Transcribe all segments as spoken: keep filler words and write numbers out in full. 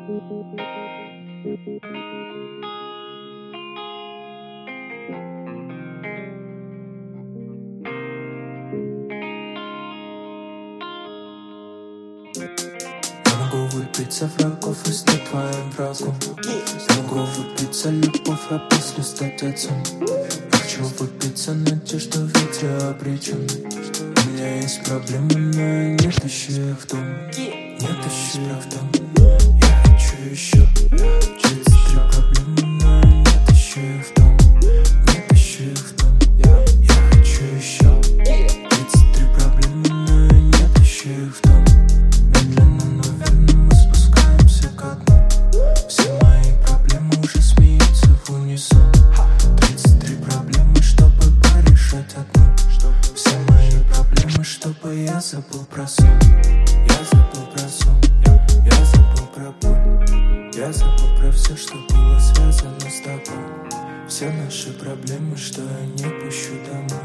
Могу выпить за врагов и стать твоим врагом. Могу выпить за любовь, а после стать отцом. Хочу выпить за надежду, ведь я обречен. У меня есть проблемы, но я не тащу их в дом. Не тащу их в дом. Я хочу еще тридцать три проблемы, но я не тащу их в дом. Не тащу их в дом. Я хочу еще тридцать три проблемы, но я не тащу их в дом. Медленно, но верно мы спускаемся ко дну. Все мои проблемы уже смеются в унисон. Тридцать три проблемы, чтобы порешать одну. Все мои проблемы, чтобы я забыл про сон. Я забыл про сон. Я забыл про боль. Я забыл про все, что было связано с тобой. Все наши проблемы, что я не пущу домой.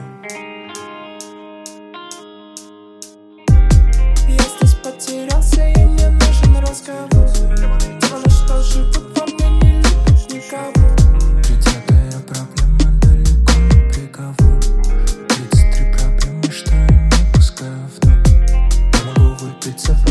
Я здесь потерялся, и мне нужен разговор. Дело, что живут во мне, не любят никого. Тридцатая проблема далеко не приговор. Тридцать три проблемы, что я не пускаю в дом. Я могу выпить за